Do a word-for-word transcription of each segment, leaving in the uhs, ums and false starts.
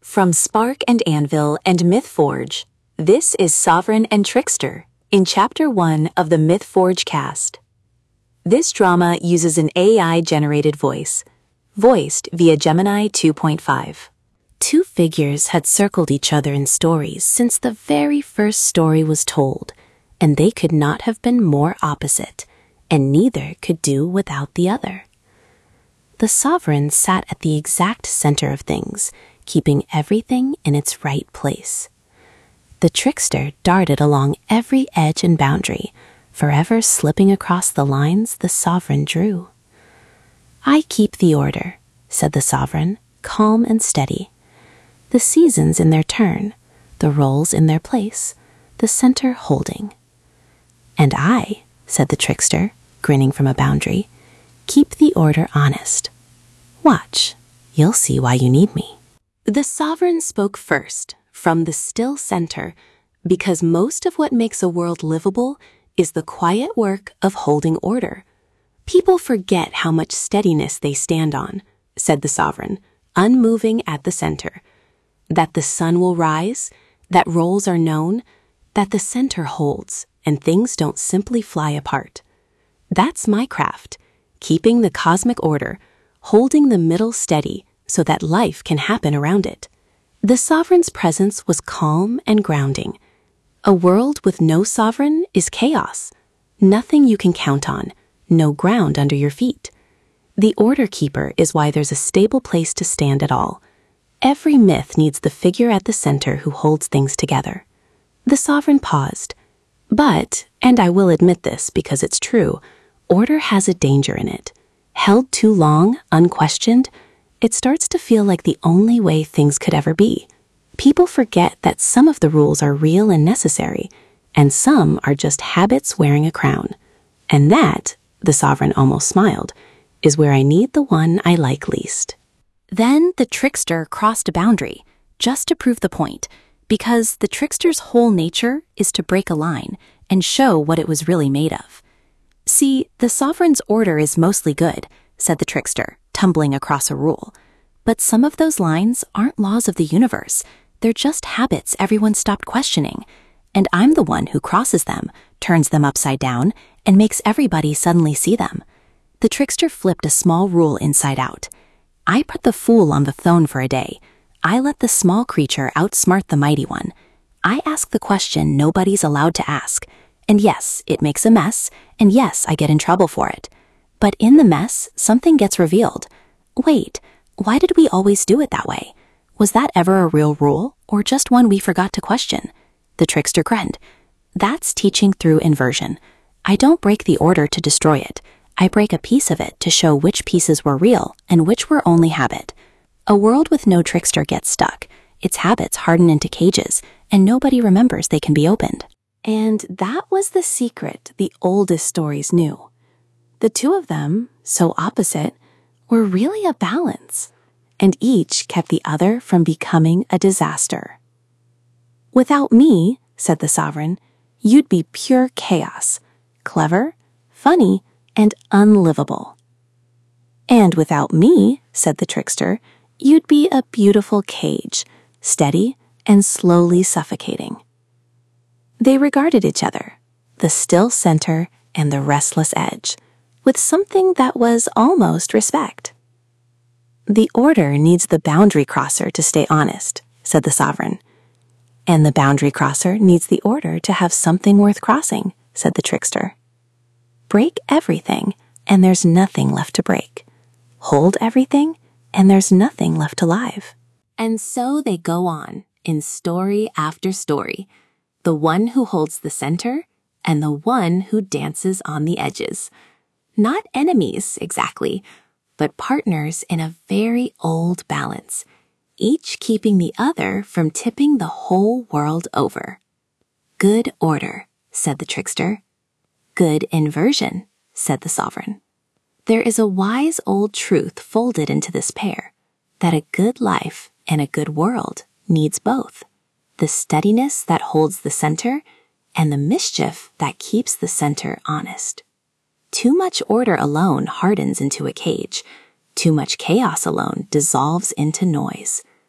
From Spark and Anvil and MythForge, this is Sovereign and Trickster in Chapter one of the MythForge cast. This drama uses an A I-generated voice, voiced via Gemini two point five. Two figures had circled each other in stories since the very first story was told, and they could not have been more opposite, and neither could do without the other. The Sovereign sat at the exact center of things, keeping everything in its right place. The Trickster darted along every edge and boundary, forever slipping across the lines the Sovereign drew. "I keep the order," said the Sovereign, calm and steady. "The seasons in their turn, the roles in their place, the center holding." "And I," said the Trickster, grinning from a boundary, "keep the order honest. Watch, you'll see why you need me." The Sovereign spoke first, from the still center, because most of what makes a world livable is the quiet work of holding order. "People forget how much steadiness they stand on," said the Sovereign, unmoving at the center. "That the sun will rise, that roles are known, that the center holds, and things don't simply fly apart. That's my craft, keeping the cosmic order, holding the middle steady, so that life can happen around it." The Sovereign's presence was calm and grounding. A world with no Sovereign is chaos. Nothing you can count on, no ground under your feet. The Order Keeper is why there's a stable place to stand at all. Every myth needs the figure at the center who holds things together. The Sovereign paused. But, and I will admit this because it's true, order has a danger in it. Held too long, unquestioned, it starts to feel like the only way things could ever be. People forget that some of the rules are real and necessary, and some are just habits wearing a crown. And that, the Sovereign almost smiled, is where I need the one I like least. Then the Trickster crossed a boundary, just to prove the point, because the Trickster's whole nature is to break a line and show what it was really made of. "See, the Sovereign's order is mostly good," said the Trickster, tumbling across a rule. "But some of those lines aren't laws of the universe. They're just habits everyone stopped questioning. And I'm the one who crosses them, turns them upside down, and makes everybody suddenly see them." The Trickster flipped a small rule inside out. "I put the fool on the throne for a day. I let the small creature outsmart the mighty one. I ask the question nobody's allowed to ask. And yes, it makes a mess, and yes, I get in trouble for it. But in the mess, something gets revealed. Wait, why did we always do it that way? Was that ever a real rule, or just one we forgot to question?" The Trickster grinned. "That's teaching through inversion. I don't break the order to destroy it. I break a piece of it to show which pieces were real and which were only habit. A world with no Trickster gets stuck. Its habits harden into cages, and nobody remembers they can be opened." And that was the secret the oldest stories knew. The two of them, so opposite, were really a balance, and each kept the other from becoming a disaster. "Without me," said the Sovereign, "you'd be pure chaos, clever, funny, and unlivable. And without me," said the Trickster, "you'd be a beautiful cage, steady and slowly suffocating." They regarded each other, the still center and the restless edge, with something that was almost respect. "The order needs the boundary crosser to stay honest," said the Sovereign. "And the boundary crosser needs the order to have something worth crossing," said the Trickster. "Break everything, and there's nothing left to break. Hold everything, and there's nothing left alive." And so they go on, in story after story, the one who holds the center and the one who dances on the edges. Not enemies, exactly, but partners in a very old balance, each keeping the other from tipping the whole world over. "Good order," said the Trickster. "Good inversion," said the Sovereign. There is a wise old truth folded into this pair, that a good life and a good world needs both, the steadiness that holds the center and the mischief that keeps the center honest. Too much order alone hardens into a cage. Too much chaos alone dissolves into noise.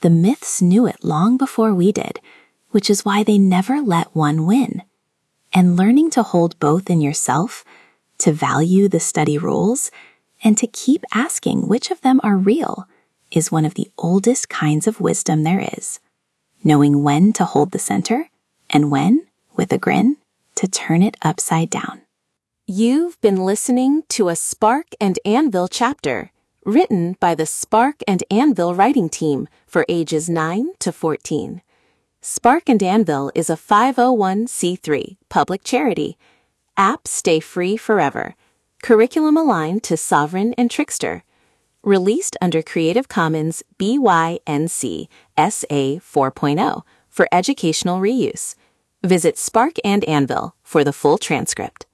The myths knew it long before we did, which is why they never let one win. And learning to hold both in yourself, to value the study rules, and to keep asking which of them are real is one of the oldest kinds of wisdom there is. Knowing when to hold the center and when, with a grin, to turn it upside down. You've been listening to a Spark and Anvil chapter, written by the Spark and Anvil writing team for ages nine to fourteen. Spark and Anvil is a five oh one c three public charity. Apps stay free forever. Curriculum aligned to Sovereign and Trickster. Released under Creative Commons B Y N C S A four point oh for educational reuse. Visit Spark and Anvil for the full transcript.